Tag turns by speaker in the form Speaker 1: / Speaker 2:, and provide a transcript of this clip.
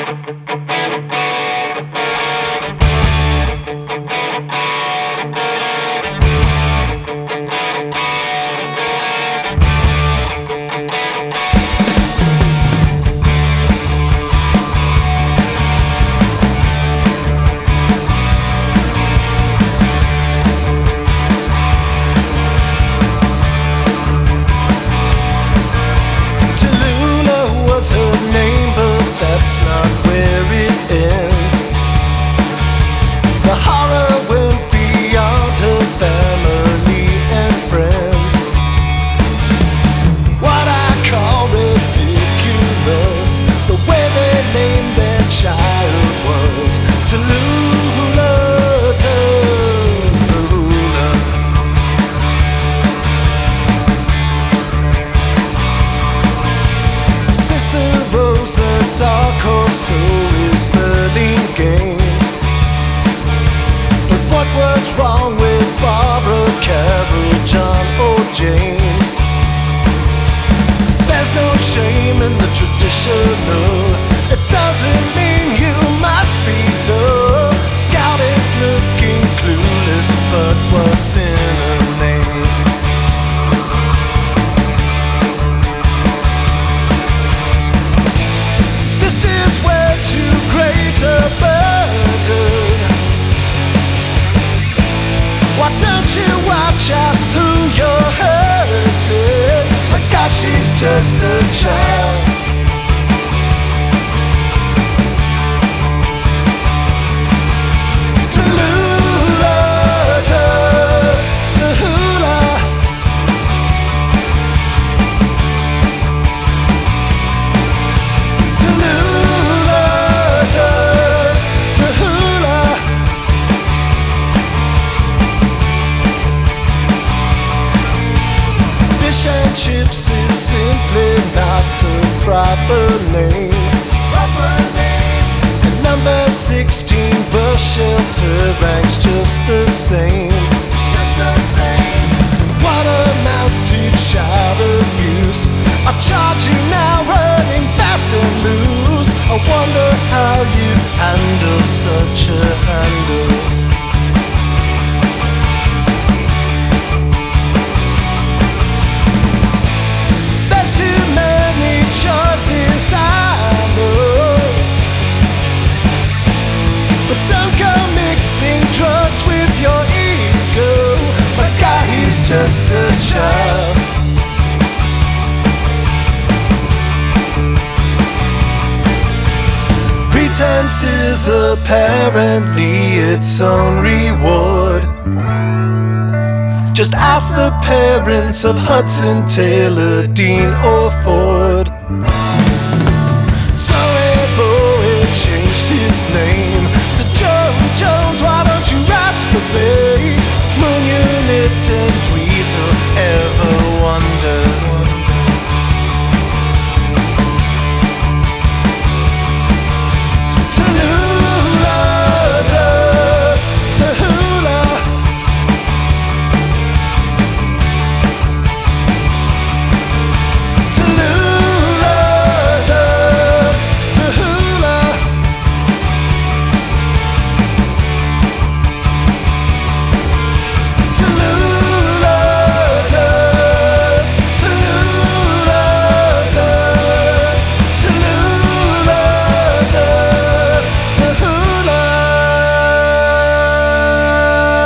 Speaker 1: What's wrong with Barbara, Carol, John or James? There's no shame in the traditional. It doesn't mean you must be dull. Scout is looking clueless, but what's in her name? This is way too great a burden. Why don't you watch out who you're hurting? My gosh, she's just a child. Tallulah does the hula. Tallulah does the hula. Fish and chips is simply not a proper name. And number 16 bus shelter ranks just the same. What amounts to child abuse? I charge you now running fast and loose. I wonder how you handle such a handle. Don't go mixing drugs with your ego. My guy, he's just a child. Pretense is apparently its own reward. Just ask the parents of Hudson Taylor, Dean or Ford.